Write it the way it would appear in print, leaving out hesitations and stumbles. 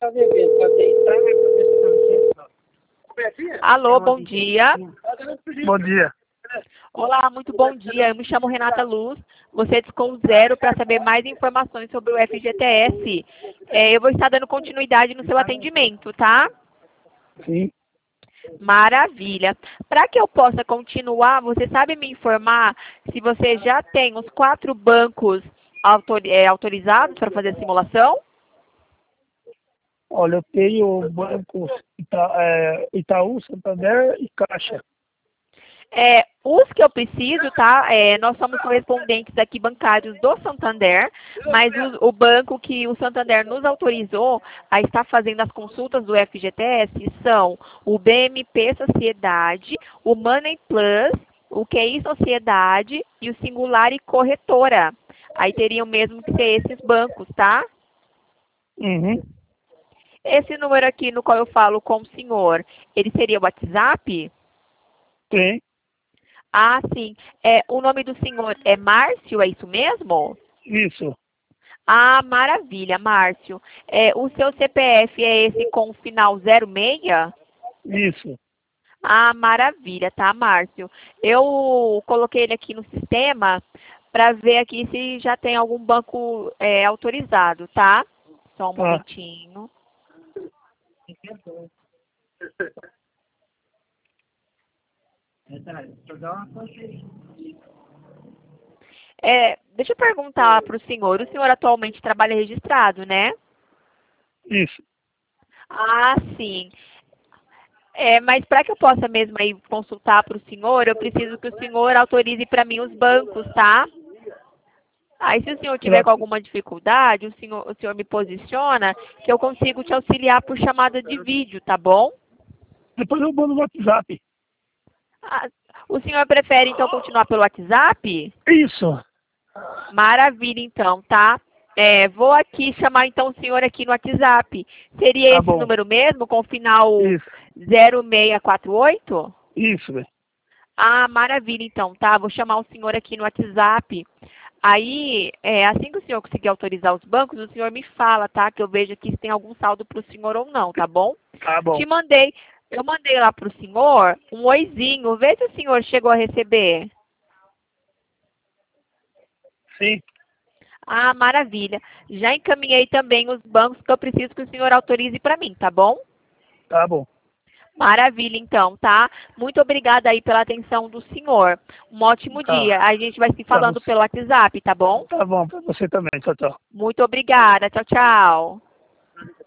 devendo para deitar, Alô, bom dia. Bom dia. Olá, muito bom dia. Eu me chamo Renata Luz. Você discou 0 para saber mais informações sobre o FGTS. Eu vou estar dando continuidade no seu atendimento, tá? Sim. Maravilha. Para que eu possa continuar, você sabe me informar se você já tem os 4 bancos autorizados para fazer a simulação? Olha, eu tenho bancos Itaú, Santander e Caixa. Os que eu preciso, tá? Nós somos correspondentes aqui bancários do Santander, mas o banco que o Santander nos autorizou a estar fazendo as consultas do FGTS são o BMP Sociedade, o Money Plus, o QI Sociedade e o Singular e Corretora. Aí teriam mesmo que ser esses bancos, tá? Uhum. Esse número aqui no qual eu falo com o senhor, ele seria o WhatsApp? Tem. Ah, sim. O nome do senhor é Márcio, é isso mesmo? Isso. Ah, maravilha, Márcio. O seu CPF é esse com o final 06? Isso. Ah, maravilha, tá, Márcio? Eu coloquei ele aqui no sistema para ver aqui se já tem algum banco autorizado, tá? Só um Tá. momentinho. Deixa eu perguntar para o senhor atualmente trabalha registrado, né? Isso. Ah, sim. Mas para que eu possa mesmo aí consultar para o senhor, eu preciso que o senhor autorize para mim os bancos, tá? Aí se o senhor tiver com alguma dificuldade, o senhor me posiciona que eu consigo te auxiliar por chamada de vídeo, tá bom? Depois eu mando no WhatsApp. Ah, o senhor prefere então continuar pelo WhatsApp? Isso. Maravilha então, tá? Vou aqui chamar então o senhor aqui no WhatsApp. Seria Tá esse bom. número mesmo, com o final Isso. 0648? Isso, velho. Ah, maravilha então, tá? Vou chamar o senhor aqui no WhatsApp. Aí, assim que o senhor conseguir autorizar os bancos, o senhor me fala, tá? Que eu vejo aqui se tem algum saldo para o senhor ou não, tá bom? Tá bom. Eu mandei lá para o senhor um oizinho. Vê se o senhor chegou a receber. Sim. Ah, maravilha. Já encaminhei também os bancos que eu preciso que o senhor autorize para mim, tá bom? Tá bom. Maravilha, então, tá? Muito obrigada aí pela atenção do senhor. Um ótimo dia. Tá. A gente vai se Pra falando você. pelo WhatsApp, tá bom? Tá bom, pra você também. Tchau, tchau. Muito obrigada. Tchau, tchau.